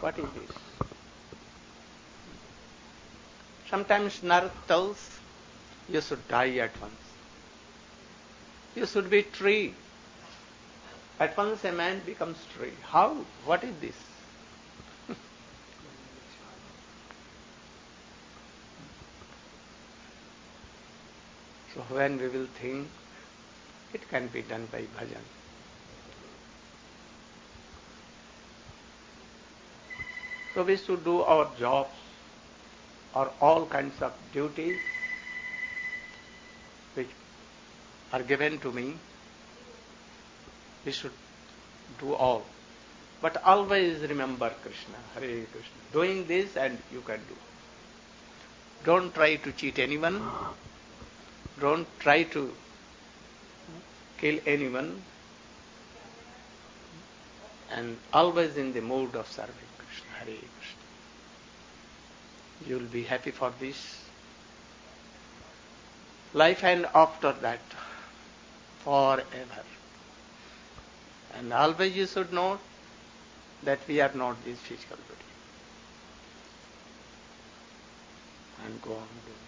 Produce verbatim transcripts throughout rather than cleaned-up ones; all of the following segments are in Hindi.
What is this? Sometimes Narad tells you should die at once. You should be tree. At once a man becomes tree. How? What is this? So when we will think, it can be done by bhajan. So we should do our jobs or all kinds of duties which are given to me. We should do all. But always remember Krishna, Hare Krishna. Doing this and you can do. Don't try to cheat anyone. Don't try to kill anyone. And always in the mood of serving Krishna, Hare Krishna. You will be happy for this life and after that, forever. And always you should know that we are not this physical body. And go on doing.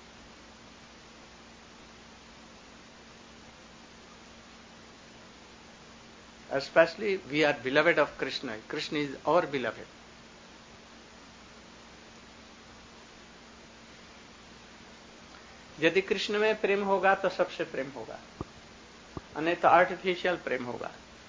Especially we are beloved of Krishna. Krishna is our beloved. यदि कृष्ण में प्रेम होगा तो सबसे प्रेम होगा, अन्य तो आर्टिफिशियल प्रेम होगा.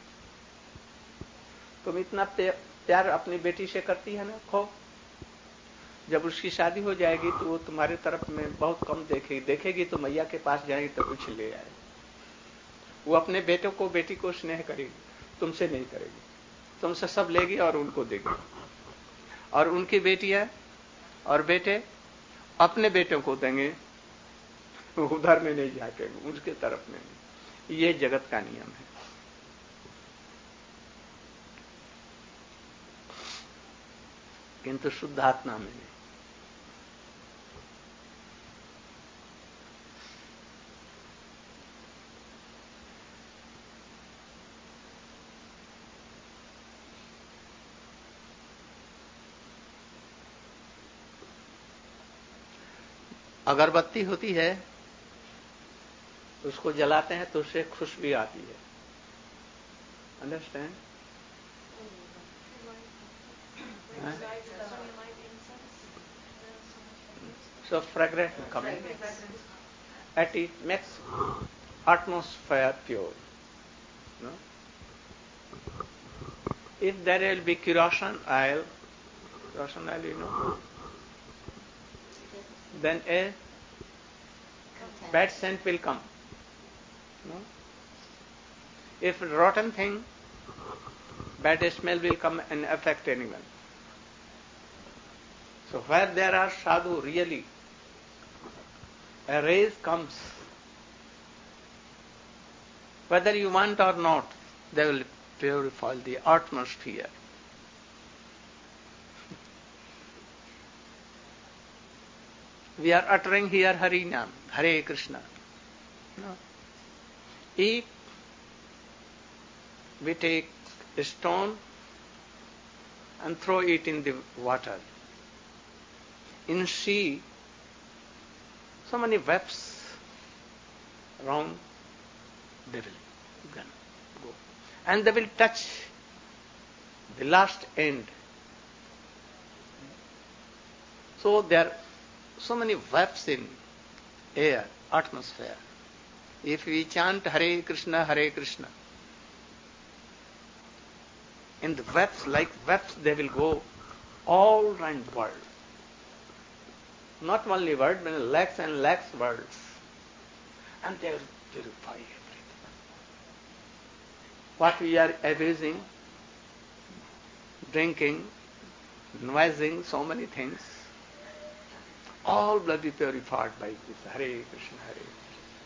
तुम इतना प्यार अपनी बेटी से करती है ना, खो जब उसकी शादी हो जाएगी तो वो तुम्हारे तरफ में बहुत कम देखेगी देखेगी तो मैया के पास जाएगी तो कुछ ले आए. वो अपने बेटों को बेटी को स्नेह करेगी, तुमसे नहीं करेगी. तुमसे सब लेगी और उनको देगी. और उनकी बेटियां और बेटे अपने बेटों को देंगे, उधर में नहीं झाकेंगे, उसके तरफ में नहीं. ये जगत का नियम है. किंतु शुद्ध आत्मा में नहीं. अगरबत्ती होती है, उसको जलाते हैं तो उससे खुशबू आती है. Understand? So fragrant coming. At it makes atmosphere pure. No? If there will be kerosene oil, kerosene oil, you know, then a bad scent will come. No? If rotten thing, bad smell will come and affect anyone. So where there are sadhu, really, a rays comes. Whether you want or not, they will purify the atmosphere. We are uttering here Harinam, Hare Krishna. No. If we take a stone and throw it in the water, in sea, so many webs around, they will go. And they will touch the last end. So there are so many webs in air, atmosphere. If we chant Hare Krishna, Hare Krishna, in the webs, like webs, they will go all round the world. Not only world, but lakhs and lakhs worlds. And they will purify everything. What we are abusing, drinking, noising, so many things, all will be purified by this Hare Krishna, Hare Krishna.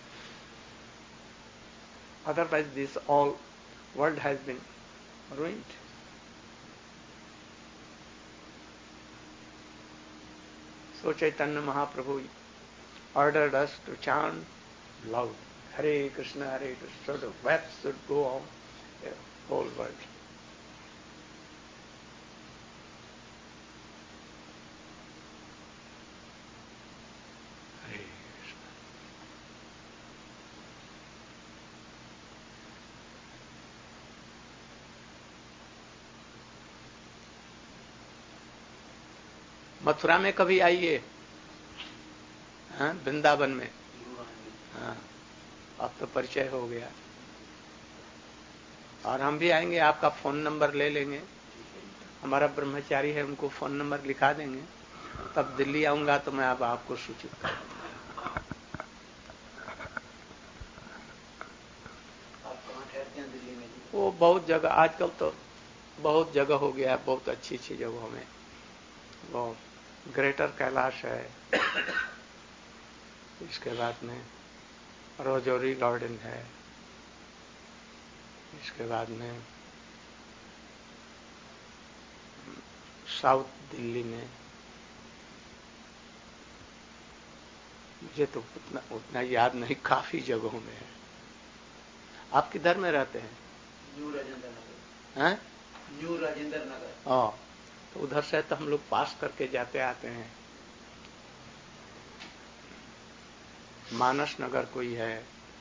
Otherwise this all world has been ruined. So Chaitanya Mahaprabhu ordered us to chant loud, Hare Krishna, Hare Krishna, so the webs should go on the whole world. Mathura में कभी आइए, हाँ, वृंदावन में। हाँ, अब तो परिचय हो गया। और हम भी आएंगे, आपका फोन नंबर ले लेंगे। हमारा ब्रह्मचारी है, उनको फोन नंबर लिखा देंगे। तब दिल्ली आऊंगा तो मैं अब आपको सूचित करूंगा। वो बहुत जगह, आजकल तो बहुत जगह हो गया है, बहुत अच्छी अच्छी जगहों में। वो ग्रेटर कैलाश है, इसके बाद में रोजोरी गार्डन है, इसके बाद में साउथ दिल्ली में, मुझे तो उतना उतना याद नहीं, काफी जगहों में है। आप किधर में रहते हैं? न्यू राजेंद्र नगर। हैं? न्यू राजेंद्र नगर। हाँ, तो उधर से तो हम लोग पास करके जाते आते हैं। मानस नगर कोई है,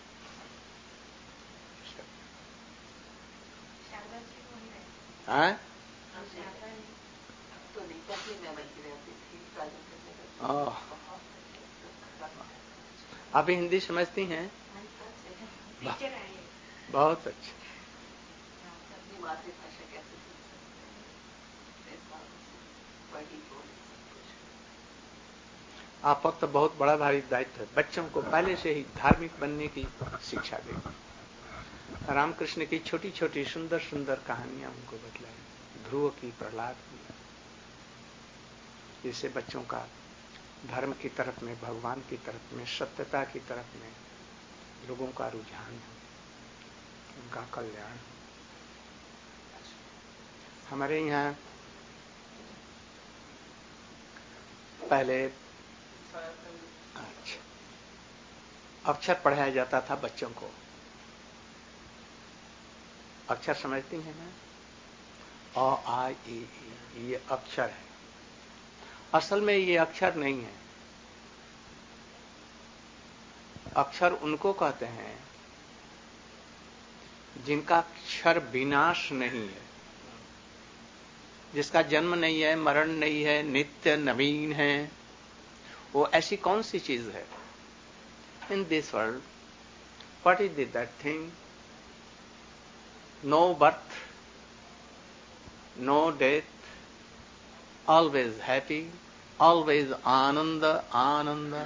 हैं? आप हिंदी समझती हैं? बहुत अच्छा। आप वक्त बहुत बड़ा भारी दायित्व है, बच्चों को पहले से ही धार्मिक बनने की शिक्षा देगी। रामकृष्ण की छोटी छोटी सुंदर सुंदर कहानियां उनको बतलाएं, ध्रुव की, प्रहलाद की, जिससे बच्चों का धर्म की तरफ में, भगवान की तरफ में, सत्यता की तरफ में लोगों का रुझान हो, उनका कल्याण। हमारे यहाँ पहले अच्छा अक्षर पढ़ाया जाता था बच्चों को। अक्षर समझती हैं ना? अ आ ई, ये अक्षर है। असल में ये अक्षर नहीं है। अक्षर उनको कहते हैं जिनका अक्षर विनाश नहीं है, जिसका जन्म नहीं है, मरण नहीं है, नित्य नवीन है। वो ऐसी कौन सी चीज है in this world? What is that thing? No birth, no death, always happy, always ananda, ananda,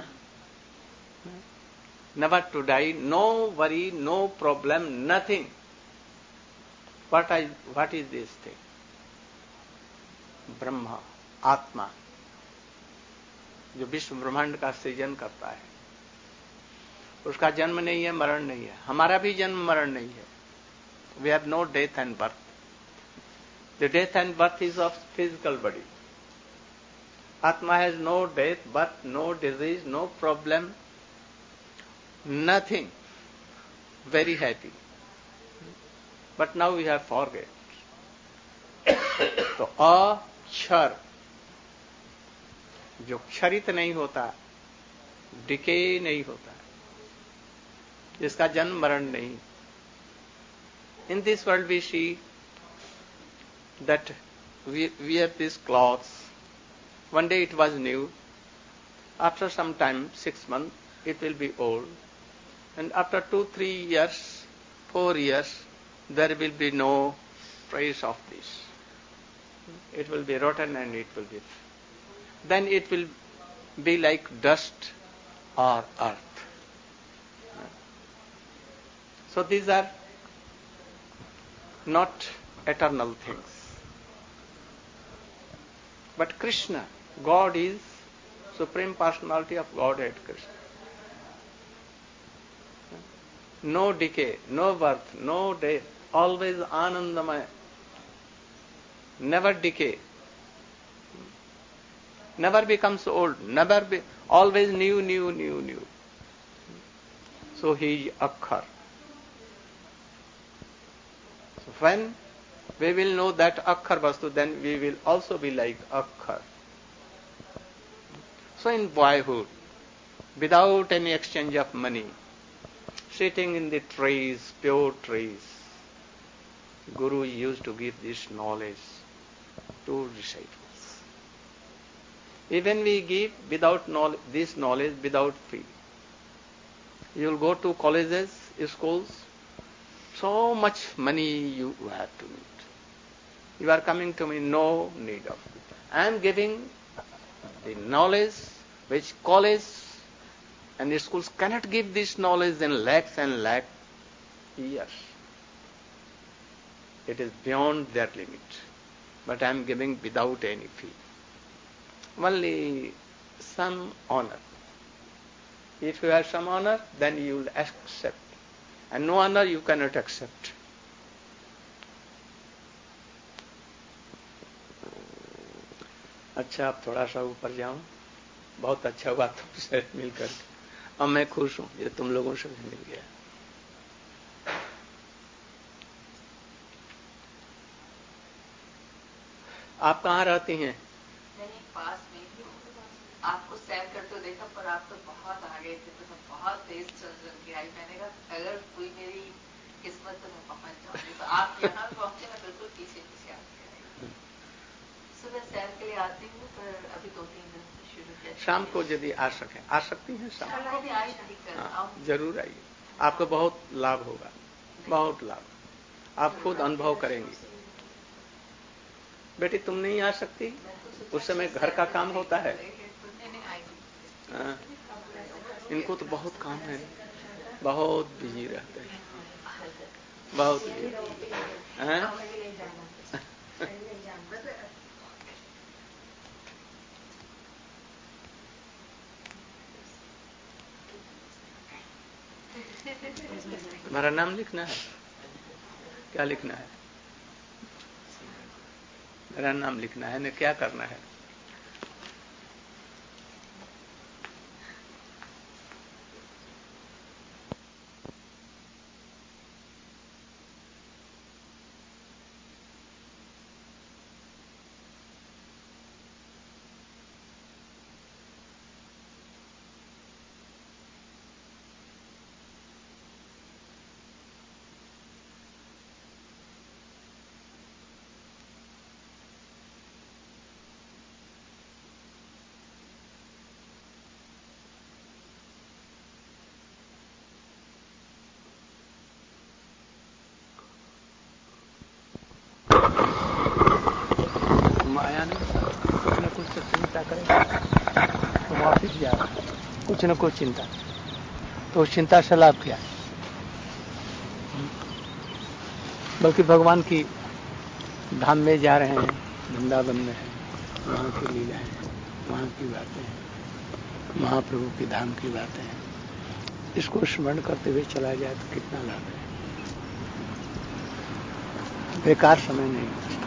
never to die, no worry, no problem, nothing. What I, what is this thing? Brahma, आत्मा, जो विश्व ब्रह्मांड का सृजन करता है, उसका जन्म नहीं है, मरण नहीं है। हमारा भी जन्म मरण नहीं है। We have no death and birth. The death and birth is of physical body. Atma has no death, birth, no disease, no problem, nothing. Very happy. But now we have forget. तो अक्षर जो क्षरित नहीं होता, डिके नहीं होता, जिसका जन्म मरण नहीं। In this world we see that we wear these clothes. One day it was new. After some time, six months, it will be old. And after two, three years, four years, there will be no trace of this. It will be rotten and it will be. Then it will be like dust or earth. So these are not eternal things. But Krishna, God is Supreme Personality of Godhead, Krishna. No decay, no birth, no death, always Anandamaya. Never decay. Never becomes old, never be, always new, new, new, new. So he is Akhar. So when we will know that Akhar Vastu, then we will also be like Akhar. So in boyhood, without any exchange of money, sitting in the trees, pure trees, Guru used to give this knowledge to disciples. Even we give without knowledge, this knowledge without fee. You will go to colleges, schools, so much money you have to need. You are coming to me, no need of it. I am giving the knowledge which college and schools cannot give this knowledge in lakhs and lakh years. It is beyond their limit. But I am giving without any fee. Only some honor. If you have some honor, then you will accept. And no honor you cannot accept. अच्छा, अब थोड़ा सा ऊपर जाऊं. बहुत अच्छा हुआ तुमसे मिलकर. अब मैं खुश हूं, ये तुम लोगों से भी मिल गया. आप कहाँ रहती हैं? नहीं, पास में ही. आपको सैर करते देखा, पर आप तो बहुत आगे थे, तो मैं बहुत तेज चल रही आई. मैंने कहा अगर कोई मेरी किस्मत तो मैं पहुंच जाऊंगी. तो आप यहाँ पहुंचे, मैं बिल्कुल पीछे पीछे आती रही. सुबह सैर के लिए आती हूँ, पर अभी दो तीन दिन से शुरू किया. शाम को यदि आ सके, आ सकती हैं शाम को भी आई नहीं. हाँ, जरूर आइए. आपको बहुत लाभ होगा, बहुत लाभ. आप खुद अनुभव करेंगी. बेटी तुम नहीं आ सकती, उस समय घर का काम होता है. हाँ, इनको तो बहुत काम है, बहुत बिजी रहते हैं, बहुत बिजी. हाँ? तुम्हारा नाम लिखना है? क्या लिखना है? मेरा नाम लिखना है ना. क्या करना है? आया नहीं, कुछ न कुछ तो चिंता करेगा. तो वापिस जा रहा है, कुछ न कुछ चिंता. तो उस चिंता से लाभ क्या है? बल्कि भगवान की धाम में जा रहे हैं, वृंदावन में है, वहाँ की लीला है, वहाँ की बातें हैं, महाप्रभु की धाम की बातें हैं. इसको स्मरण करते हुए चला जाए तो कितना लाभ है. बेकार समय नहीं.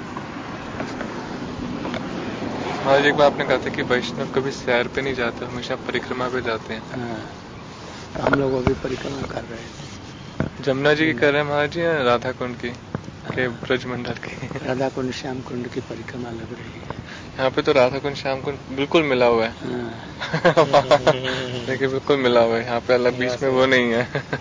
महाराज, एक बार आपने कहा था कि वैष्णव कभी सैर पे नहीं जाते, हमेशा परिक्रमा पे जाते हैं. हाँ, तो हम लोग अभी परिक्रमा कर रहे हैं. जमुना जी की कर रहे हैं महाराज जी, या राधा कुंड की के ब्रजमंडल की? राधा कुंड श्याम कुंड की परिक्रमा लग रही है. यहाँ पे तो राधा कुंड श्याम कुंड बिल्कुल मिला हुआ है. हाँ. देखिए बिल्कुल मिला हुआ है. यहाँ पे अलग बीच में वो नहीं है.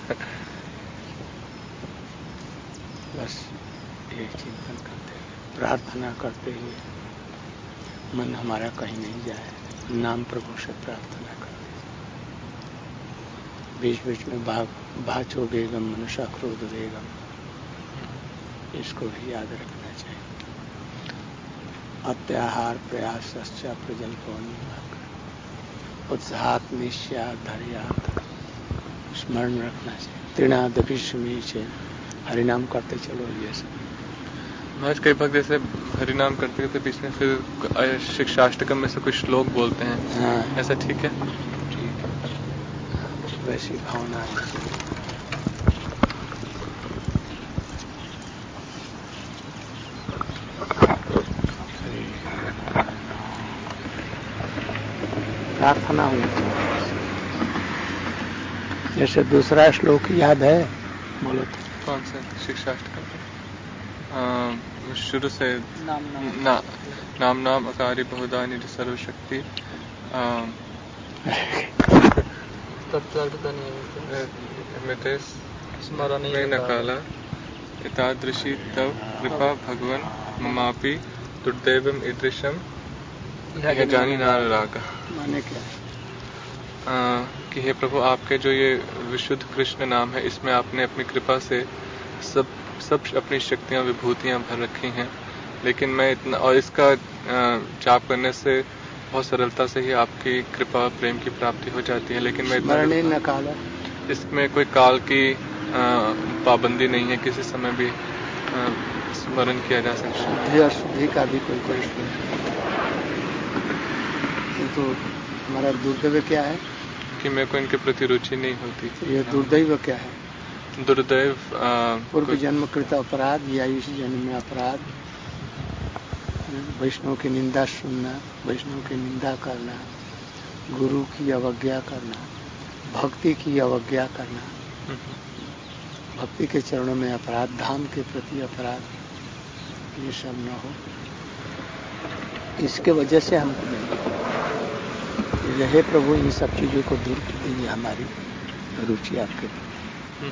बस एक चिंतन करते हुए, प्रार्थना करते हुए, मन हमारा कहीं नहीं जाए. नाम प्रभु से प्रार्थना करते. बीच बीच में भाग भाचो बेगम मनुष्य क्रोध बेगम, इसको भी याद रखना चाहिए. अत्याहार प्रयास प्रजल्पोनी उत्साहात निश्चयात धैर्यात, स्मरण रखना चाहिए. तृणादपि सुमीचे, हरिनाम करते चलो. ये सब महाराज कई भक्त जैसे हरिनाम करते करते बीच में फिर शिक्षाष्टकम में से कुछ श्लोक बोलते हैं. हाँ, ऐसा ठीक है? ठीक है. वैसी भावना है. प्रार्थना हुई. जैसे दूसरा श्लोक याद है, बोलो तो. कौन सा? शिक्षाष्टकम शुरू से. नाम नाम ना, नाम नाम अकारी बहुधा निधि सर्वशक्ति स्मरण काला एतादृशी तव कृपा भगवन् ममापि दुर्दैवम् ईदृशम् यह जानी ना राग माने क्या है कि हे प्रभु, आपके जो ये विशुद्ध कृष्ण नाम है, इसमें आपने अपनी कृपा से सब सब अपनी शक्तियां विभूतियां भर रखी हैं, लेकिन मैं इतना, और इसका जाप करने से बहुत सरलता से ही आपकी कृपा प्रेम की प्राप्ति हो जाती है, लेकिन मैं इतना काल इसमें कोई काल की पाबंदी नहीं है, किसी समय भी स्मरण किया जा सकता है। अशुद्धि का भी कोई प्रश्न नहीं, किंतु हमारा दुर्दैव क्या है कि मेरे को इनके प्रति रुचि नहीं होती। ये दुर्दैव क्या है? दुर्दैव पूर्व जन्म कृत अपराध या इस जन्म में अपराध, वैष्णव की निंदा सुनना, वैष्णव की निंदा करना, गुरु की अवज्ञा करना, भक्ति की अवज्ञा करना, भक्ति के चरणों में अपराध, धाम के प्रति अपराध, ये सब न हो। इसके वजह से हमको नहीं, हे प्रभु इन सब चीजों को दूर कर दीजिए हमारी रुचि आपके प्रति।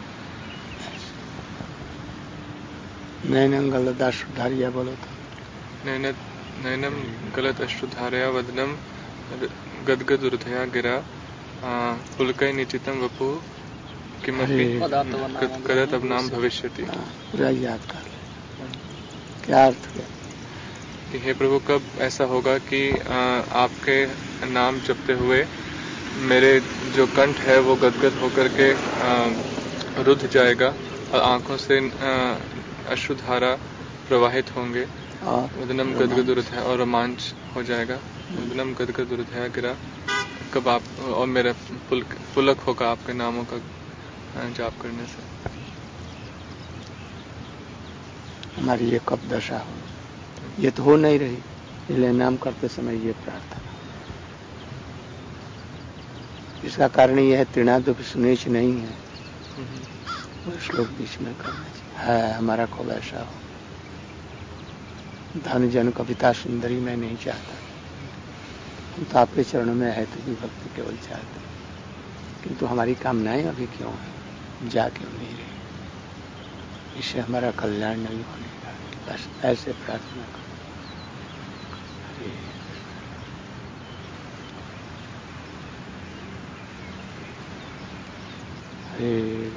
नैनम गलत अश्रुधारिया बोलो तो। नैन नैनम गलत अश्रुधारिया वदनम गदगद हृदया गिरा पुलकय निचितम वपु किमपि कदत अब नाम भविष्यति। पूरा याद कर ले, क्या अर्थ है? हे प्रभु, कब ऐसा होगा कि आ, आपके नाम जपते हुए मेरे जो कंठ है वो गदगद होकर के रुध जाएगा और आंखों से अश्रुधारा प्रवाहित होंगे, उदनम गदगद हृदय और रोमांच हो जाएगा, उदनम गदगद हृदय गिरा। कब आप और मेरा पुलक, पुलक होगा आपके नामों का जाप करने से। हमारी ये कब दशा हो, ये तो हो नहीं रही, इसलिए नाम करते समय ये प्रार्थना। इसका कारण यह है त्रिनाद सुनेश नहीं है, वो श्लोक बीच में करना चाहिए। है हमारा खूब ऐसा हो, धन जन कविता सुंदरी मैं नहीं चाहता, तो आपके चरणों में है तो भी भक्ति केवल चाहते, किंतु हमारी कामनाएं अभी क्यों है, जा क्यों नहीं रही, इससे हमारा कल्याण नहीं होने का। बस ऐसे प्रार्थना करो। हरे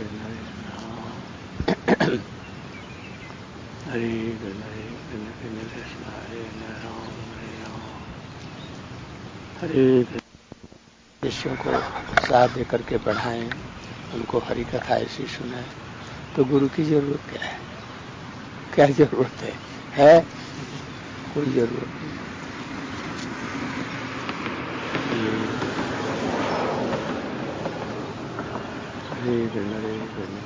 हरे हरे हरे शिष्यों को साथ दे करके बढ़ाएं, उनको हरि कथा ऐसी सुनाएं, तो गुरु की जरूरत क्या है? क्या जरूरत है? है कोई जरूरत नहीं। हरे हरे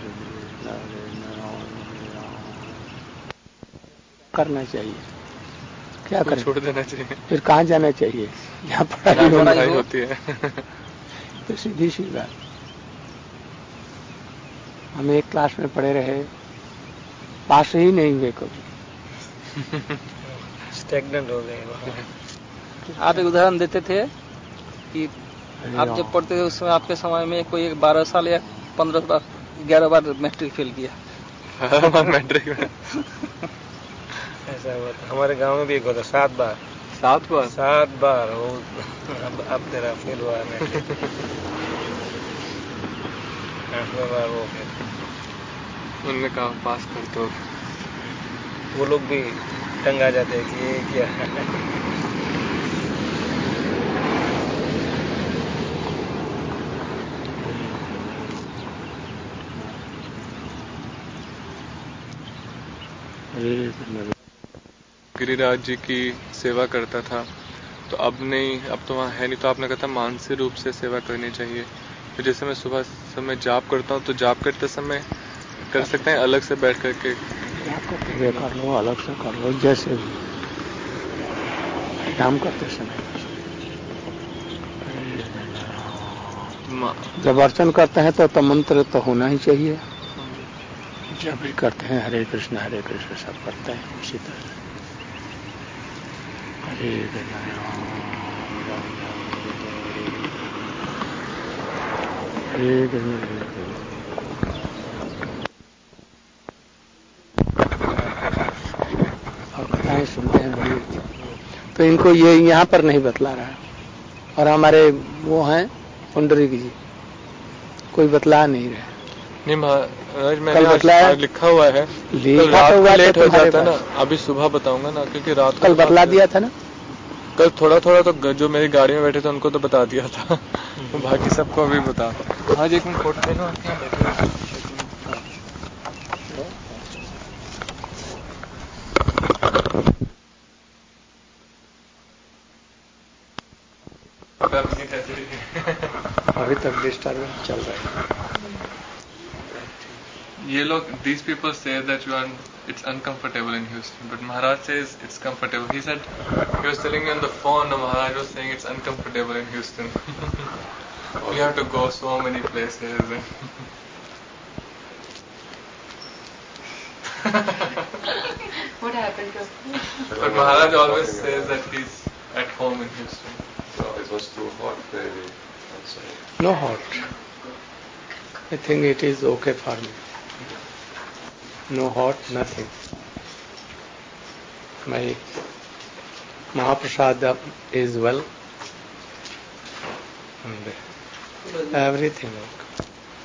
करना चाहिए, क्या करें? छोड़ देना चाहिए। फिर कहाँ जाना चाहिए? यहाँ पढ़ाई पढ़ाई होती है। तो सीधी सी बात, हम एक क्लास में पढ़े रहे, पास ही नहीं हुए कभी, स्टैग्नेंट हो गए। आप एक उदाहरण देते थे कि आप जब पढ़ते थे उस समय आपके समय में कोई बारह साल या पंद्रह बार ग्यारह बार मैट्रिक फेल किया। मैट्रिक में ऐसा हुआ था हमारे गांव में भी एक होता, सात बार सात बार सात बार वो अब, अब तेरा फेल हुआ मैट्रिक। आठवें बार वो फेल। उनने कहा पास कर दो, वो लोग भी तंग आ जाते हैं कि ये क्या है। गिरिराज जी की सेवा करता था, तो अब नहीं, अब तो वहाँ है नहीं, तो आपने कहा था मानसिक रूप से सेवा करनी चाहिए। तो जैसे मैं सुबह समय जाप करता हूँ, तो जाप करते समय कर सकते हैं अलग से बैठ करके? कर लो, अलग से कर लो, जैसे भी काम करते समय। जब अर्चन करते हैं तो, तो मंत्र तो होना ही चाहिए। जब भी करते हैं हरे कृष्ण हरे कृष्ण सब करते हैं उसी तरह। हरे हरे और कथाएं सुनते हैं बड़ी, तो इनको ये यहाँ पर नहीं बतला रहा है। और हमारे वो हैं पुंडरीक जी, कोई बतला नहीं रहे। नहीं महाराज, मैंने कल आज, बतलाया, आज लिखा हुआ है, कल रात को लेट हो जाता ना, अभी सुबह बताऊंगा ना, क्योंकि रात को कल बतला दिया था ना। कल थोड़ा थोड़ा तो जो मेरी गाड़ी में बैठे थे उनको तो बता दिया था, बाकी सबको अभी बता। आज एक मिनट फोटो लेना, अभी तक डिस्टर्बेंस चल रहा है। ये लोग, these people say that you are, it's uncomfortable in Houston, but Maharaj says it's comfortable. He said, he was telling me on the phone, Maharaj was saying it's uncomfortable in Houston. You have to go so many places. What happened to him? But Maharaj always says that he's at home in Houston. So it was too hot, maybe. No hot. I think it is okay for me. No hot, nothing. My Mahaprasad is well. And everything okay.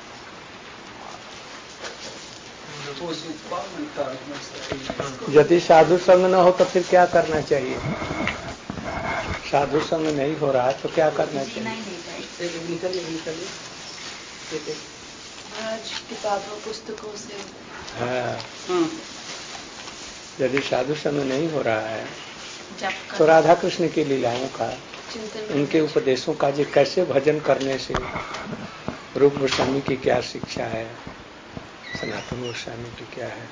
यदि साधु संग न हो तो फिर क्या करना चाहिए? साधु संग नहीं हो रहा है तो क्या करना चाहिए? आज किताबों पुस्तकों से हाँ, यदि साधु संग नहीं हो रहा है तो राधा कृष्ण की लीलाओं का, उनके उपदेशों का, जी कैसे भजन करने से रूप गोस्वामी की क्या शिक्षा है, सनातन गोस्वामी की क्या है,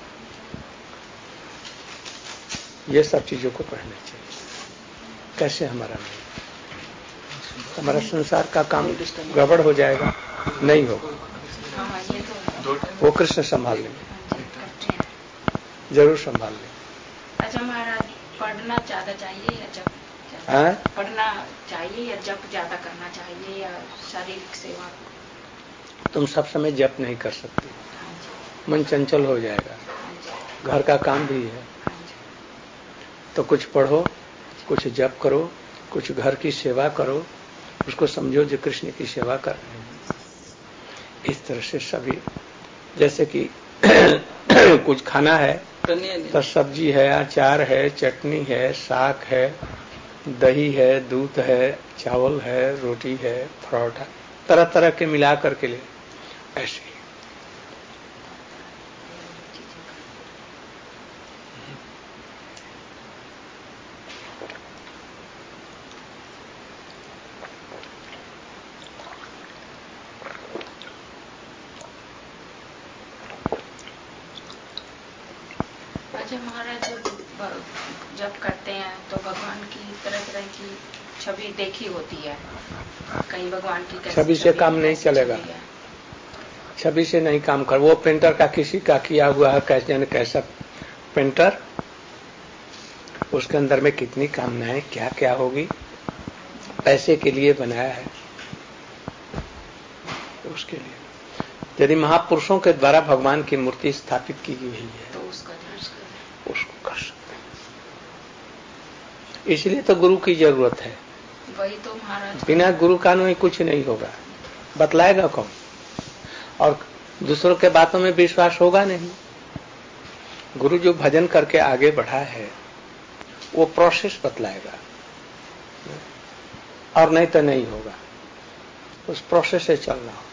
ये सब चीजों को पढ़ना चाहिए। कैसे हमारा नहीं, हमारा संसार का काम गड़बड़ हो जाएगा, नहीं होगा। वो कृष्ण संभाल लेंगे, जरूर संभाल लेंगे। अच्छा महाराज, पढ़ना ज्यादा चाहिए या जप? हाँ? पढ़ना चाहिए या जप ज्यादा करना चाहिए या शारीरिक सेवा? तुम सब समय जप नहीं कर सकती, मन चंचल हो जाएगा, घर का काम भी है। तो कुछ पढ़ो, कुछ जप करो, कुछ घर की सेवा करो, उसको समझो जो कृष्ण की सेवा कर रहे हैं। इस तरह से सभी, जैसे कि कुछ खाना है तो सब्जी है, अचार है, चटनी है, साग है, दही है, दूध है, चावल है, रोटी है, परोठा, तरह तरह के मिला करके ले, ऐसे ही। अच्छा महाराज, जब जब करते हैं तो भगवान की तरह तरह की छवि देखी होती है, कहीं भगवान की छवि से काम नहीं चलेगा, छवि से नहीं काम कर। वो प्रिंटर का किसी का किया हुआ है, कैसे कैसा प्रिंटर, उसके अंदर में कितनी कामनाएं क्या क्या होगी, पैसे के लिए बनाया है, तो उसके लिए यदि महापुरुषों के द्वारा भगवान की मूर्ति स्थापित की गई है तो उसका उसको कर सकते हैं। इसलिए तो गुरु की जरूरत है। वही तो महाराज, बिना गुरु का नहीं कुछ नहीं होगा, बतलाएगा कौन, और दूसरों के बातों में विश्वास होगा नहीं। गुरु जो भजन करके आगे बढ़ा है वो प्रोसेस बतलाएगा, और नहीं तो नहीं होगा, उस प्रोसेस से चलना होगा।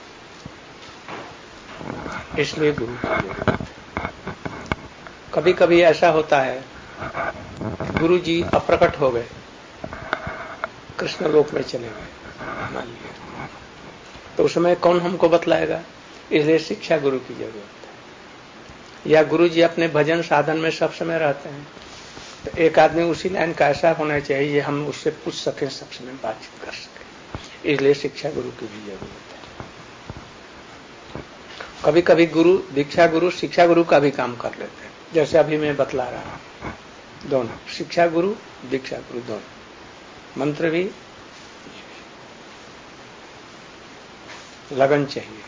इसलिए गुरु की जरूरत है। कभी कभी ऐसा होता है, गुरु जी अप्रकट हो गए, कृष्ण लोक में चले गए मान लिया, तो उस समय कौन हमको बतलाएगा? इसलिए शिक्षा गुरु की जरूरत है। या गुरु जी अपने भजन साधन में सब समय रहते हैं, तो एक आदमी उसी लाइन का ऐसा होना चाहिए हम उससे पूछ सकें, सब समय बातचीत कर सकें। इसलिए शिक्षा गुरु की भी जरूरत है। कभी कभी गुरु, दीक्षा गुरु, शिक्षा गुरु का भी काम कर लेते हैं, जैसे अभी मैं बतला रहा हूं, दोनों शिक्षा गुरु, दीक्षा गुरु दोनों। मंत्र भी, लगन चाहिए।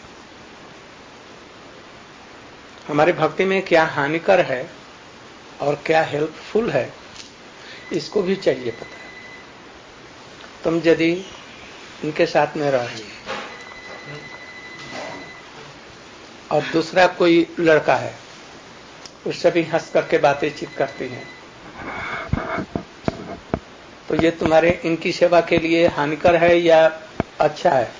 हमारी भक्ति में क्या हानिकर है और क्या हेल्पफुल है, इसको भी चाहिए पता। तुम यदि इनके साथ में रह रही और दूसरा कोई लड़का है, उससे भी हंस करके बातें चित करती हैं, तो ये तुम्हारे इनकी सेवा के लिए हानिकर है या अच्छा है?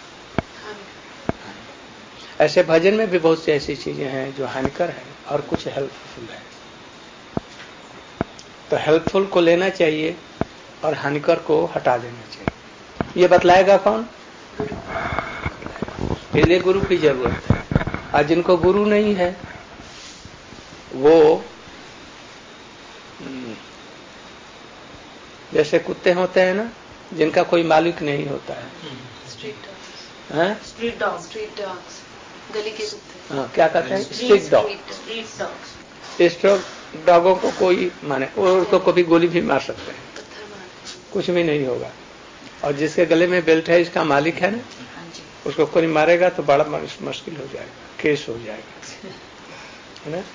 ऐसे भजन में भी बहुत सी ऐसी चीजें हैं जो हानिकर है और कुछ हेल्पफुल है। तो हेल्पफुल को लेना चाहिए और हानिकर को हटा देना चाहिए। ये बतलाएगा कौन? इसलिए गुरु की जरूरत है। और जिनको गुरु नहीं है वो जैसे कुत्ते होते हैं ना, जिनका कोई मालिक नहीं होता है। Street dogs. हैं? Street dogs. स्ट्रीट डॉग्स, गली के कुत्ते। हाँ, क्या कहते हैं? Street dog. Street dogs. Street डॉगों को कोई माने, और तो कभी गोली भी मार सकते हैं, पत्थर मारते हैं, कुछ भी नहीं होगा। और जिसके गले में बेल्ट है, इसका मालिक है ना, उसको कोई मारेगा तो बड़ा मुश्किल हो जाएगा, केस हो जाएगा, है ना।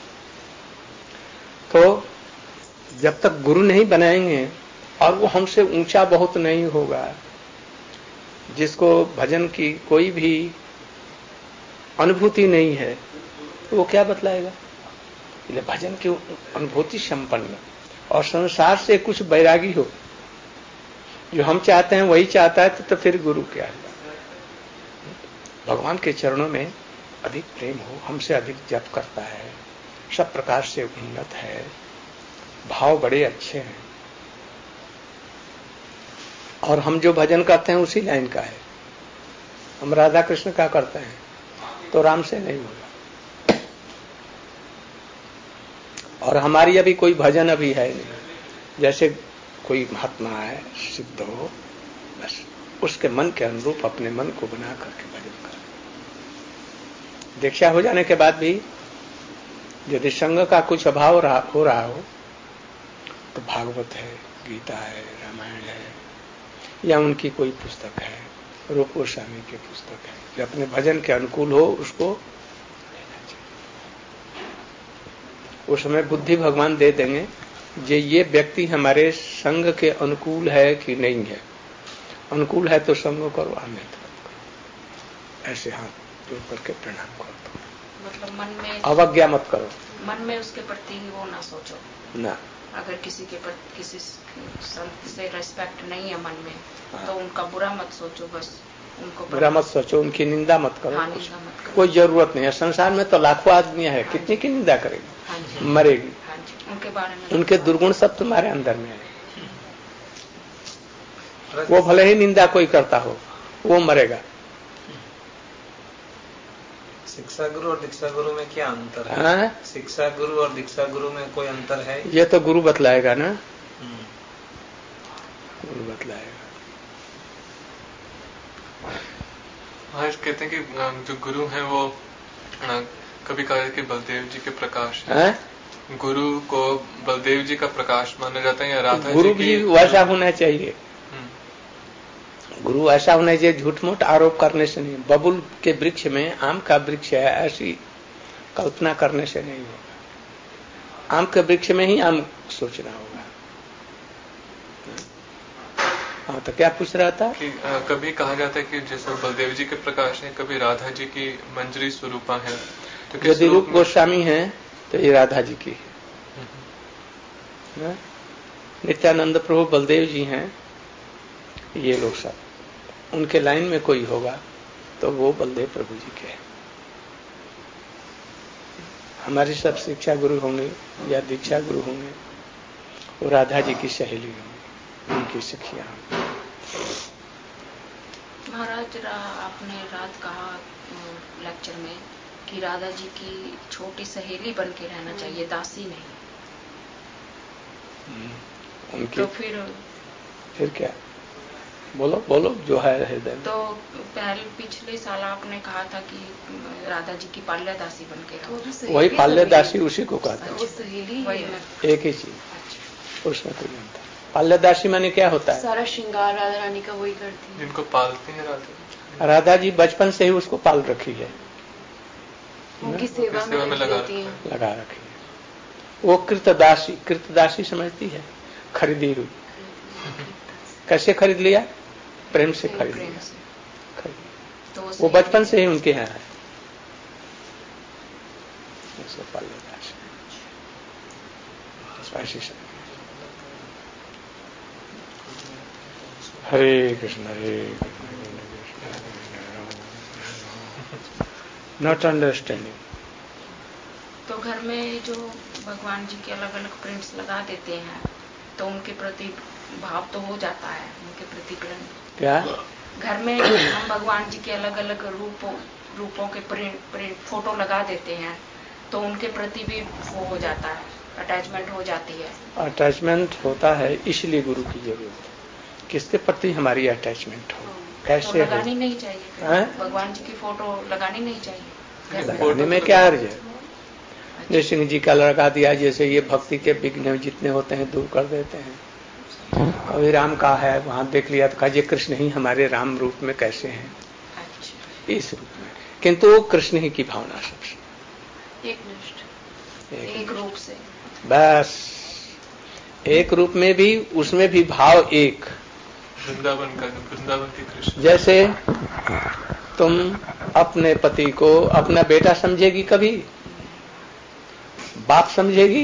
तो जब तक गुरु नहीं बनाएंगे और वो हमसे ऊंचा बहुत नहीं होगा, जिसको भजन की कोई भी अनुभूति नहीं है, तो वो क्या बतलाएगा? इसलिए भजन की अनुभूति संपन्न और संसार से कुछ बैरागी हो, जो हम चाहते हैं वही चाहता है, तो, तो फिर गुरु क्या है? भगवान के चरणों में अधिक प्रेम हो, हमसे अधिक जप करता है, सब प्रकार से उन्नत है, भाव बड़े अच्छे हैं, और हम जो भजन करते हैं उसी लाइन का है। हम राधा कृष्ण का करते हैं तो राम से नहीं होगा। और हमारी अभी कोई भजन अभी है नहीं। जैसे कोई महात्मा है, सिद्ध हो, बस उसके मन के अनुरूप अपने मन को बना करके भजन कर। दीक्षा हो जाने के बाद भी यदि संग का कुछ अभाव रहा, हो रहा हो, तो भागवत है, गीता है, रामायण है, या उनकी कोई पुस्तक है, रूप गोस्वामी की पुस्तक है, जो अपने भजन के अनुकूल हो, उसको लेना चाहिए। उस समय बुद्धि भगवान दे देंगे, जे ये व्यक्ति हमारे संग के अनुकूल है कि नहीं है। अनुकूल है तो संग करो, अन्यथा मत करो। ऐसे हाथ जोड़ करके प्रणाम करो। मतलब मन में अवज्ञा मत करो, मन में उसके प्रति वो ना सोचो ना। अगर किसी के प्रति किसी संत से रेस्पेक्ट नहीं है मन में, हाँ। तो उनका बुरा मत सोचो, बस उनको बुरा मत सोचो, उनकी निंदा मत करो। हाँ, निंदा मत करो। कोई जरूरत नहीं है। संसार में तो लाखों आदमियां है, कितनी की निंदा करेगी? हाँ जी, मरेगी। हाँ जी, उनके बारे में उनके दुर्गुण सब तुम्हारे अंदर में है। वो भले ही निंदा कोई करता हो, वो मरेगा। शिक्षा गुरु और दीक्षा गुरु में क्या अंतर है? हाँ? शिक्षा गुरु और दीक्षा गुरु में कोई अंतर है? ये तो गुरु बतलाएगा ना, गुरु बतलाएगा। महाराज कहते हैं कि जो गुरु हैं वो कभी कहा कि बलदेव जी के प्रकाश है। गुरु को बलदेव जी का प्रकाश माना जाता है या राधा गुरु जी भी वैसा होना चाहिए। गुरु ऐसा होना चाहिए, झूठ मूठ आरोप करने से नहीं। बबुल के वृक्ष में आम का वृक्ष है, ऐसी कल्पना करने से नहीं होगा। आम के वृक्ष में ही आम सोचना होगा। हाँ, तो क्या पूछ रहा था? कि आ, कभी कहा जाता है कि जैसे बलदेव जी के प्रकाश है, कभी राधा जी की मंजरी स्वरूपा है। तो यदि रूप गोस्वामी है तो ये राधा जी की है। नित्यानंद प्रभु बलदेव जी हैं, ये लोग सब उनके लाइन में कोई होगा तो वो बलदेव प्रभु जी के हैं। हमारे सब शिक्षा गुरु होंगे या दीक्षा गुरु होंगे, वो राधा जी की सहेली होंगी, उनकी सखियां होंगी। महाराज, आपने रात कहा लेक्चर में कि राधा जी की छोटी सहेली बन के रहना चाहिए, दासी नहीं। उनकी तो फिर फिर क्या? बोलो बोलो जो है हृदय में। तो पहले पिछले साल आपने कहा था कि राधा जी की पाल्य दासी बन के रहो। वही पाल्य दासी उसी को कहते हैं। वो सहेली वही में एक ही चीज, उसमें कोई अंतर। पाल्य दासी माने क्या होता है? सारा श्रृंगार राधा रानी का वही करती है, जिनको पालते हैं राधा। राधा जी बचपन से ही उसको पाल रखी है, उनकी सेवा में लगा रहती है, लगा रखी है। वो कृतदासी, कृतदासी समझती है? खरीदी हुई। कैसे खरीद लिया? प्रेम से खरीद लिया। खरीद। वो बचपन से ही उनके यहाँ है, पाल लेगा ऐसी। Hare Krishna Hare not understanding. तो घर में जो भगवान जी के अलग अलग प्रिंट्स लगा देते हैं तो उनके प्रति भाव तो हो जाता है, उनके प्रति प्रेम। क्या घर में हम भगवान जी के अलग अलग रूपों रूपों के प्रिंट प्रिंट फोटो लगा देते हैं तो उनके प्रति भी वो हो जाता है, अटैचमेंट हो जाती है। अटैचमेंट होता है, इसलिए गुरु की जरूरत है। किसके प्रति हमारी अटैचमेंट हो, कैसे तो लगानी नहीं चाहिए, भगवान जी की फोटो लगानी नहीं चाहिए। लगाने में क्या अर्ज है? जय सिंह जी का लगा दिया, जैसे ये भक्ति के विघ्न जितने होते हैं दूर कर देते हैं। अभी राम का है, वहां देख लिया तो कहा ये कृष्ण ही हमारे राम रूप में कैसे हैं, इस रूप में। किंतु कृष्ण ही की भावना सबसे एक निष्ठ एक, एक रूप से, बस एक रूप में भी, उसमें भी भाव एक। वृंदावन का, वृंदावन के कृष्ण। जैसे तुम अपने पति को अपना बेटा समझेगी, कभी बाप समझेगी?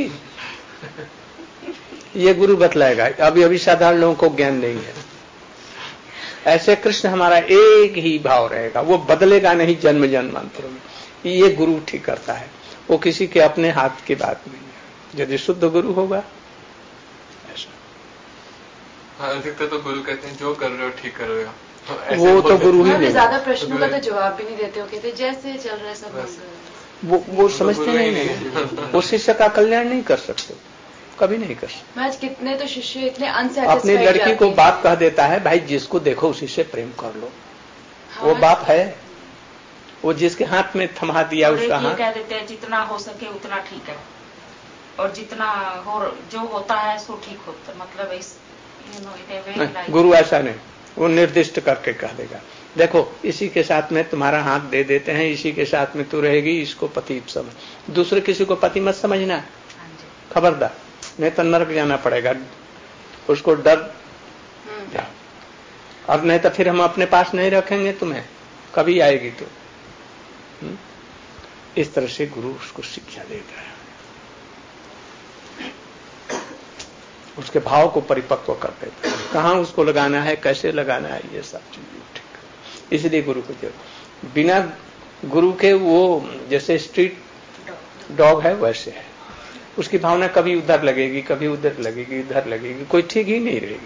ये गुरु बतलाएगा। अभी अभी साधारण लोगों को ज्ञान नहीं है। ऐसे कृष्ण हमारा एक ही भाव रहेगा, वो बदलेगा नहीं जन्म जन्मांतरों में। ये गुरु ठीक करता है, वो किसी के अपने हाथ की बात नहीं है। यदि शुद्ध गुरु होगा ऐसा। हाँ, अधिकतर तो गुरु कहते हैं जो कर रहे हो ठीक कर रहे हो, वो तो गुरु ही नहीं। ज्यादा प्रश्नों का तो जवाब भी नहीं देते हो, कहते जैसे चल रहा है सब। वो वो समझते नहीं है, वो शिष्य का कल्याण नहीं कर सकते, कभी नहीं कर सकते। आज कितने तो शिष्य इतने अपनी लड़की को बाप कह देता है, भाई जिसको देखो उसी से प्रेम कर लो। हाँ, वो बाप है, वो जिसके हाथ में थमा दिया उसका हाथ। कह देते हैं जितना हो सके उतना ठीक है, और जितना हो जो होता है सो ठीक होता, मतलब इस गुरु ऐसा नहीं, वो निर्दिष्ट करके कह देगा, देखो इसी के साथ में तुम्हारा हाथ दे देते हैं, इसी के साथ में तू रहेगी, इसको पति समझ। दूसरे किसी को पति मत समझना, खबरदार, नहीं तो नरक जाना पड़ेगा। उसको डर, और नहीं तो फिर हम अपने पास नहीं रखेंगे तुम्हें, कभी आएगी तो। इस तरह से गुरु उसको शिक्षा देता है, उसके भाव को परिपक्व कर देता है, कहाँ उसको लगाना है, कैसे लगाना है, ये सब चीजें ठीक। इसलिए गुरु को जरूरत। बिना गुरु के वो जैसे स्ट्रीट डॉग है वैसे है, उसकी भावना कभी उधर लगेगी, कभी उधर लगेगी, इधर लगेगी, कोई ठीक ही नहीं रहेगी।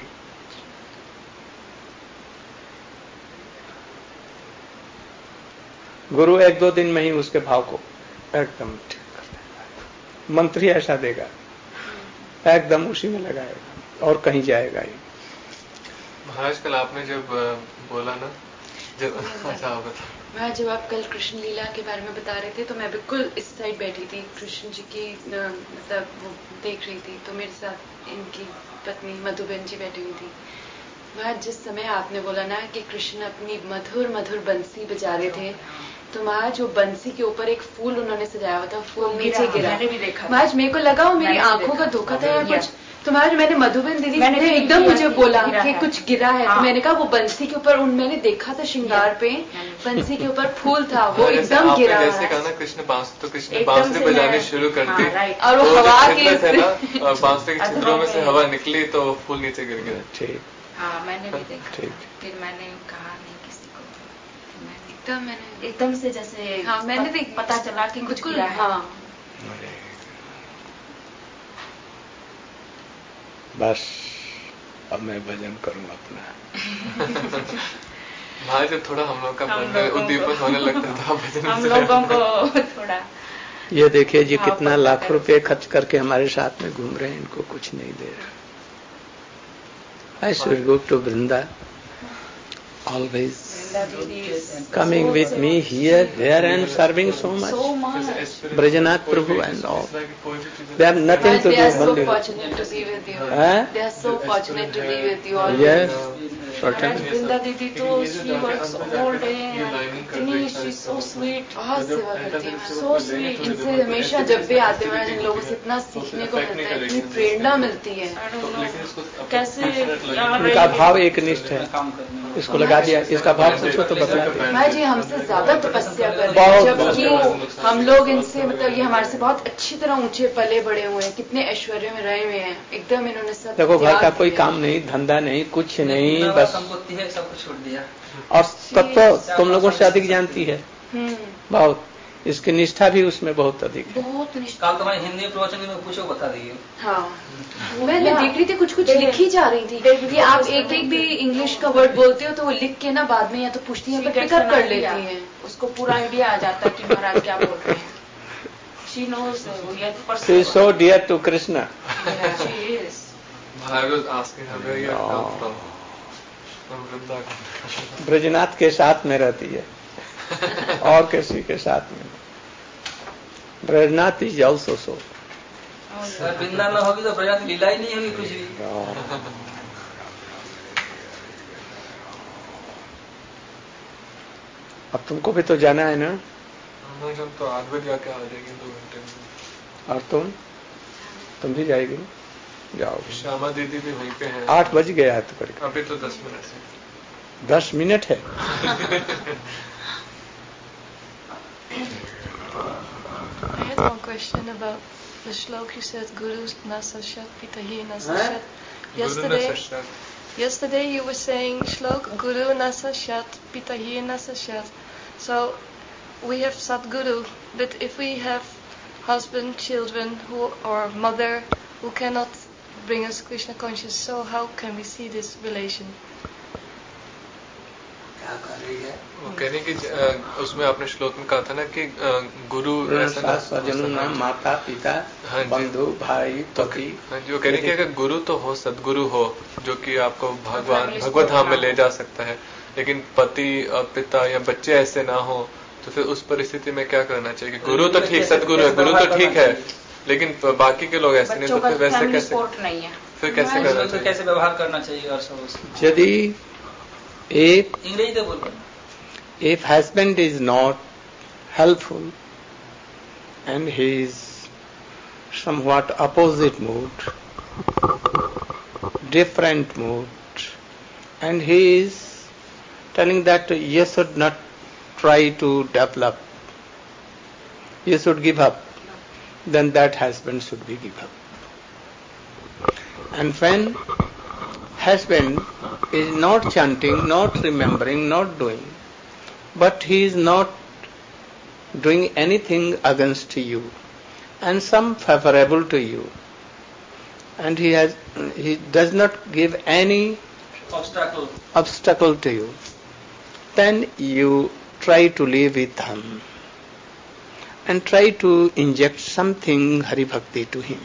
गुरु एक दो दिन में ही उसके भाव को एकदम ठीक कर देगा। मंत्र ही ऐसा देगा, एकदम उसी में लगाएगा और कहीं जाएगा ही। महाराज कल आपने जब बोला ना, जब ऐसा होगा मैं जब आप कल कृष्ण लीला के बारे में बता रहे थे तो मैं बिल्कुल इस साइड बैठी थी, कृष्ण जी की मतलब वो देख रही थी, तो मेरे साथ इनकी पत्नी मधुबन जी बैठी हुई थी। वह जिस समय आपने बोला ना कि कृष्ण अपनी मधुर मधुर बंसी बजा रहे थे, तो महाराज वो बंसी के ऊपर एक फूल उन्होंने सजाया हुआ था, फूल नीचे गिरा। मैंने भी देखा महाराज, मेरे को लगा वो मेरी आंखों का धोखा था या कुछ। तो महाराज मैंने मधुबन दीदी ने एकदम मुझे बोला कि कुछ गिरा है, तो मैंने कहा वो बंसी के ऊपर, उन मैंने देखा था श्रृंगार पे बंसी के ऊपर फूल था, वो एकदम गिरा। जैसे कहा ना कृष्ण बांसुरी, तो कृष्ण बांसुरी बजाने शुरू कर दी और वो हवा के और बांसुरी के छिद्रों में से हवा निकली तो फूल नीचे गिर गया। ठीक, हाँ मैंने भी देखा। फिर मैंने कहा नहीं किसी को, एकदम मैंने एकदम से जैसे हाँ मैंने भी पता चला कि कुछ गिरा है। हाँ बस अब मैं भजन करूं अपना। भाई जब थोड़ा हम लोग का उद्दीपन होने लगता था भजन, हम लोगों को थोड़ा। ये देखिए जी कितना लाख रुपए खर्च करके हमारे साथ में घूम रहे हैं, इनको कुछ नहीं दे रहा। I should go to Vrinda, always coming with me here, there and serving so much. So much. Brajanath Prabhu and all. They have nothing to do. They are so fortunate to be with you. Huh? They are so fortunate to be with you all. Yes. Shorten. वृंदा दीदी तो she works all day and इतनी she's so sweet. बहुत सेवा करती है so sweet. इनसे हमेशा जब भी आते हैं महाराज इन लोगों से इतना सीखने को मिलता है, इतनी प्रेरणा मिलती है. कैसे उनका भाव एक निष्ठ है. इसको लगा दिया, इसका भाव पूछो तो बतलाते. भाई जी हमसे ज्यादा तपस्या कर रहे हैं, जबकि हम लोग इनसे मतलब ये हमारे से बहुत अच्छी तरह ऊंचे पले बड़े हुए हैं, कितने ऐश्वर्य में रहे हुए हैं. एकदम इन्होंने सब देखो घर का कोई काम नहीं, धंधा नहीं, कुछ नहीं, बस संपत्ति है, सब कुछ छोड़ दिया. और तब तो तुम लोगों से अधिक जानती है बहुत. इसकी निष्ठा भी उसमें बहुत अधिक है. बहुत निष्ठा. कल तुम्हारी हिंदी प्रवचन में पूछो बता दीजिए. हाँ मैं देख रही थी कुछ कुछ लिखी जा रही थी कि आप एक एक भी इंग्लिश का वर्ड बोलते हो तो वो लिख के ना बाद में या तो पूछती है पिकअप कर लेती हैं. उसको पूरा आइडिया आ जाता है कि महाराज क्या बोल रहे हैं. She knows uh, She is so dear to Krishna. Yeah, she is. I was asking her where you are come from. From Vrindavan. Brajnath के साथ में रहती है और किसी के साथ में. Brajnath is also so. Vrinda न होगी तो ब्रजनाथ लीला ही नहीं होगी कुछ भी. अब तुमको भी तो जाना है ना. हम तो आठ बजे आके आ जाएंगे दो घंटे में. और तुम तुम भी जाएगी. जाओ. श्यामा दीदी भी वहीं पे हैं. आठ बज गया है तो करीब. अभी तो दस मिनट से. दस मिनट है. I had one question about the shlok you said, Guru Nasashat, Pitahi Nasashat. Yesterday, yesterday you were saying shlok, Guru Nasashat, Pitahi Nasashat. So we have Sadguru, but if we have husband, children, who or mother who cannot bring us Krishna conscious, so how can we see this relation? वो कहने की उसमें आपने श्लोक में कहा था ना कि गुरु स्वजनों नाम माता पिता बंधु भाई पति. हाँ जी. वो कहने की अगर गुरु तो हो, सदगुरु हो जो कि आपको भगवान भगवत धाम में ले जा सकता है, लेकिन पति और पिता या बच्चे ऐसे ना हो तो फिर उस परिस्थिति में क्या करना चाहिए. गुरु तो ठीक, सदगुरु है, गुरु तो ठीक है, लेकिन बाकी के लोग ऐसे नहीं, तो फिर वैसे कैसे नहीं है. फिर कैसे करना चाहिए, कैसे व्यवहार करना चाहिए. और सब यदि if इंग्लिश तो बोल. if husband is not helpful and he is somewhat opposite mood, different mood, and he is telling that you should not try to develop, you should give up, then that husband should be give up. And when husband is not chanting, not remembering, not doing, but he is not doing anything against you and some favorable to you, and he has he does not give any obstacle obstacle to you, then you try to live with him and try to inject something Hari Bhakti to him,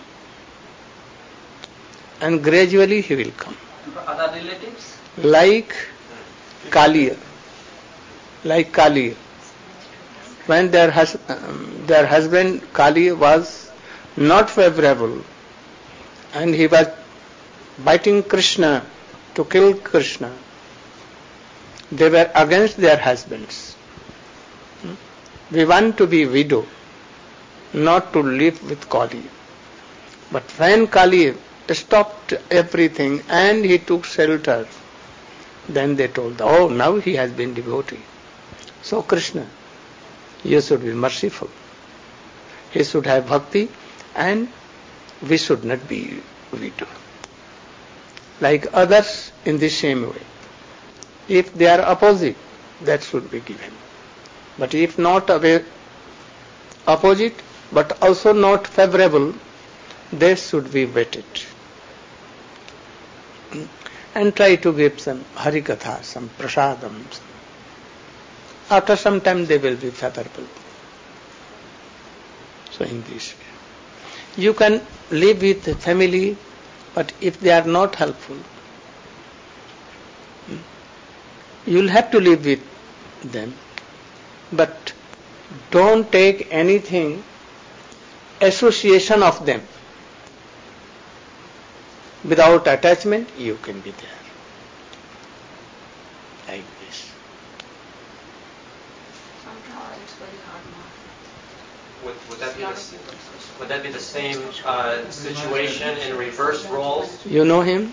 and gradually he will come. Other relatives? Like Kaliya, like Kaliya. When their, hus- um, their husband Kaliya was not favorable and he was biting Krishna to kill Krishna, they were against their husbands. We want to be widow, not to live with Kaliya. But when Kaliya stopped everything and he took shelter, then they told, oh, now he has been devotee. So Krishna, you should be merciful. He should have bhakti and we should not be widow. Like others in the same way. If they are opposite, that should be given. But if not opposite, but also not favorable, they should be waited. And try to give some Harikatha, some prasadam. After some time they will be favorable. So in this way. You can live with the family, but if they are not helpful, you will have to live with them. But don't take anything, association of them. Without attachment, you can be there. like this. Somehow it's very hard now. Would, would that be the, would that be the same uh, situation in reverse roles? You know him?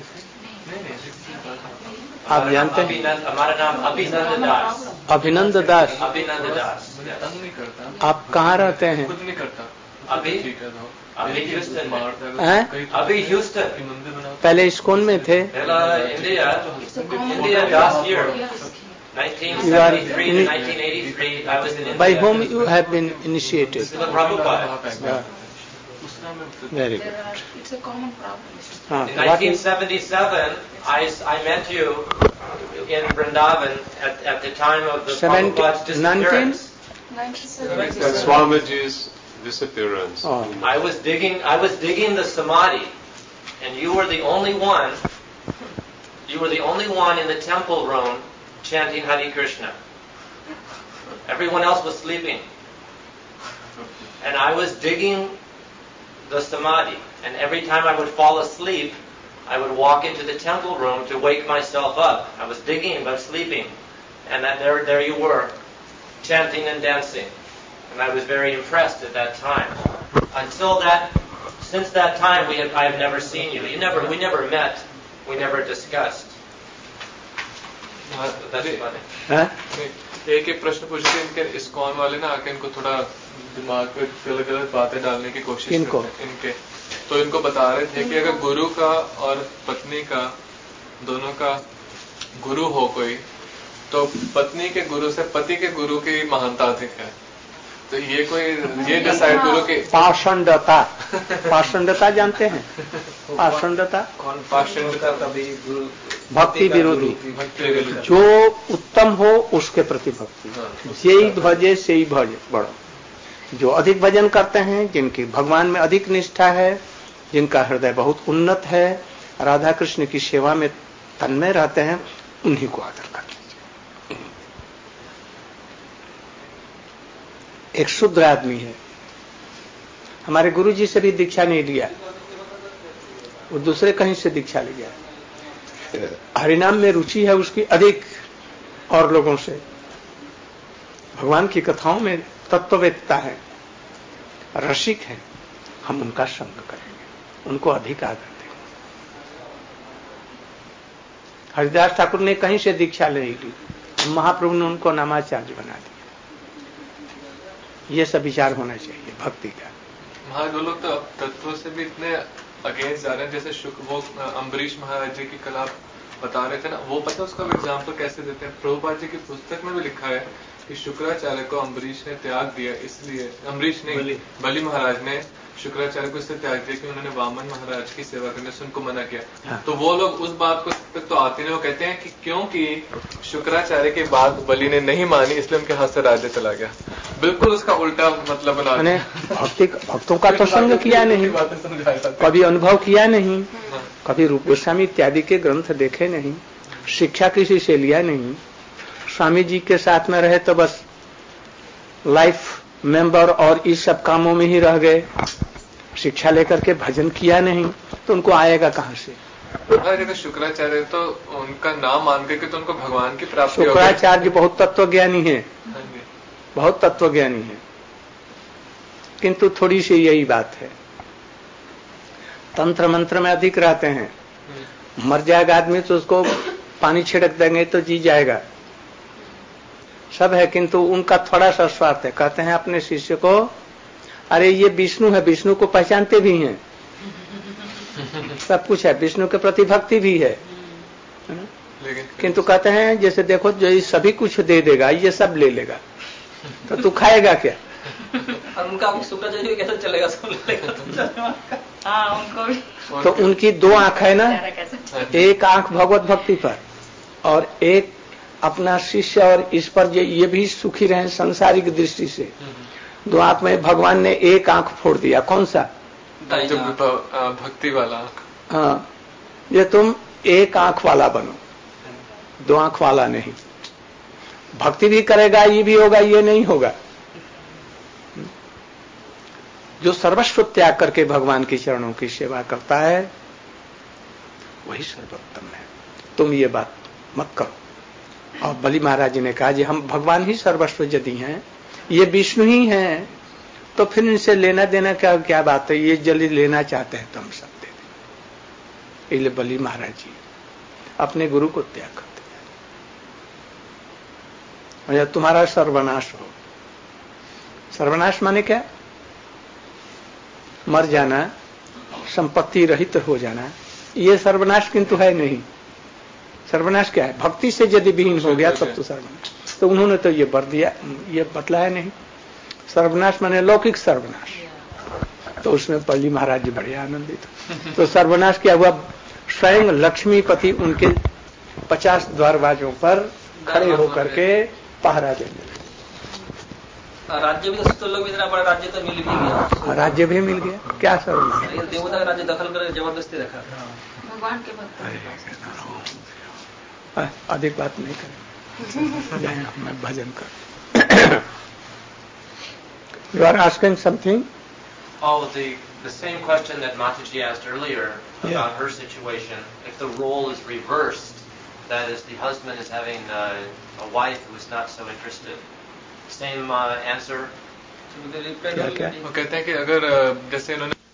आप जानते हैं? हमारा नाम अभिनंद दास. अभिनंद दास. अभिनंद दास. आप कहाँ रहते हैं? अभी अभी ह्यूस्टन. हैं? अभी ह्यूस्टन. पहले इस्कॉन में थे? पहला India. India last year. nineteen seventy-three to nineteen eighty-three, I was in India. By whom you have been initiated? Srila Prabhupada. Yeah. Very good. It's a common problem. हाँ, In nineteen seventy-seven, I, I met you in Vrindavan at, at the time of the Prabhupada's disappearance. nineteen Swamiji's disappearance. Oh. I was digging, I was digging the samadhi, and you were the only one. You were the only one in the temple room chanting Hare Krishna. Everyone else was sleeping. And I was digging the samadhi. And every time I would fall asleep, I would walk into the temple room to wake myself up. I was digging but sleeping. And that there, there you were, chanting and dancing. And I was very impressed at that time. Until that, since that time, we have, I have never seen you. You never, we never met. We never discussed. एक एक प्रश्न पूछ के इनके इस्कॉन वाले ना आके इनको थोड़ा दिमाग पे गलत गलत बातें डालने की कोशिश इनको करते हैं इनके. तो इनको बता रहे थे कि अगर गुरु का और पत्नी का दोनों का गुरु हो कोई, तो पत्नी के गुरु से पति के गुरु की महानता अधिक है. तो ये कोई ये डिसाइड करो कि पाषंडता. पाषंडता जानते हैं? पाषंडता पाषंडता कभी गुरु भक्ति विरोधी. जो उत्तम हो उसके प्रति भक्ति. जेई भजे सेई भज बड़ो. जो अधिक भजन करते हैं, जिनकी भगवान में अधिक निष्ठा है, जिनका हृदय बहुत उन्नत है, राधा कृष्ण की सेवा में तन्मय रहते हैं, उन्हीं को आदर कर लीजिए. एक शुद्र आदमी है, हमारे गुरु जी से भी दीक्षा नहीं लिया, वो दूसरे कहीं से दीक्षा लिया. हरिनाम में रुचि है उसकी अधिक और लोगों से. भगवान की कथाओं में तत्ववेत्ता है, रसिक है. हम उनका संग करेंगे, उनको अधिक आदर देंगे. हरिदास ठाकुर ने कहीं से दीक्षा नहीं ली, महाप्रभु ने उनको नामाचार्य बना दिया. ये सब विचार होना चाहिए भक्ति का. महाराज वो लोग तो तत्व से भी इतने अगेंस्ट जा रहे हैं. जैसे शुक वो अम्बरीश महाराज जी की कल आप बता रहे थे ना, वो पता उसका एग्जाम्पल कैसे देते हैं? प्रभुपाद जी की पुस्तक में भी लिखा है कि शुक्राचार्य को अम्बरीश ने त्याग दिया, इसलिए अम्बरीश नहीं बलि, बलि महाराज ने शुक्राचार्य को इससे त्याग दिया कि उन्होंने वामन महाराज की सेवा करने से उनको मना किया. हाँ. तो वो लोग उस बात को तक तो आते नहीं. वो कहते हैं कि क्योंकि शुक्राचार्य की बात बलि ने नहीं मानी, इसलिए उनके हाथ से राज्य चला गया. बिल्कुल उसका उल्टा मतलब बना. भक्ति भक्तों का तो संग किया नहीं, कभी अनुभव किया नहीं, कभी रूप गोस्वामी इत्यादि के ग्रंथ देखे नहीं, शिक्षा किसी से लिया नहीं. स्वामी जी के साथ में रहे तो बस लाइफ मेंबर और इस सब कामों में ही रह गए. शिक्षा लेकर के भजन किया नहीं तो उनको आएगा कहां से? अगर शुक्राचार्य तो उनका नाम मान के तो उनको भगवान की प्राप्ति. शुक्राचार्य बहुत तत्वज्ञानी है, बहुत तत्वज्ञानी है, किंतु थोड़ी सी यही बात है, तंत्र मंत्र में अधिक रहते हैं. मर जाएगा आदमी तो उसको पानी छिड़क देंगे तो जी जाएगा, सब है, किंतु उनका थोड़ा सा स्वार्थ है. कहते हैं अपने शिष्य को, अरे ये विष्णु है, विष्णु को पहचानते भी हैं, सब कुछ है, विष्णु के प्रति भक्ति भी है, किंतु कहते हैं जैसे देखो जो ये सभी कुछ दे देगा, ये सब ले लेगा, तो तू खाएगा क्या? और उनका शुक्राचार्य कैसे चलेगा? हाँ, उनको भी. तो उनकी दो आंख है ना, एक आंख भगवत भक्ति पर और एक अपना शिष्य, और इस पर ये भी सुखी रहे संसारिक दृष्टि से. दो आंख में भगवान ने एक आंख फोड़ दिया. कौन सा? भक्ति वाला आंख. हाँ, ये तुम एक आंख वाला बनो, दो आंख वाला नहीं. भक्ति भी करेगा, ये भी होगा, ये नहीं होगा. जो सर्वस्व त्याग करके भगवान के चरणों की सेवा करता है वही सर्वोत्तम है. तुम ये बात मत करो. और बलि महाराज जी ने कहा जी हम भगवान ही सर्वस्व यदि हैं, ये विष्णु ही हैं, तो फिर इनसे लेना देना क्या क्या बात है, ये जल्दी लेना चाहते हैं तो हम सब दे दें। इसलिए बलि महाराज जी अपने गुरु को त्याग करते हैं। तुम्हारा सर्वनाश हो, सर्वनाश माने क्या, मर जाना, संपत्ति रहित हो जाना, ये सर्वनाश किंतु है नहीं। सर्वनाश क्या है, भक्ति से यदि विहीन हो गया तब तो सर्वनाश। तो उन्होंने तो ये बर दिया, ये बतलाया नहीं। सर्वनाश माने लौकिक सर्वनाश, तो उसमें बलि महाराज जी बड़े आनंदित। तो सर्वनाश क्या हुआ, स्वयं लक्ष्मीपति उनके पचास द्वारबाजों पर खड़े होकर के पहरा देंगे। राज्य भी तो लोग इतना बड़ा राज्य तो मिल भी गया, राज्य भी मिल गया, क्या सर्वनाश, देवता का राज्य दखल कर जबरदस्ती रखा भगवान के भक्त। अधिक बात नहीं करें, मैं भजन कर। You are asking something? Oh, the the same question that Mataji asked earlier about Yeah. her situation. If the role is reversed, that is, the husband is having uh, a wife who is not so interested. Same uh, answer. वो कहते हैं कि अगर जैसे इन्होंने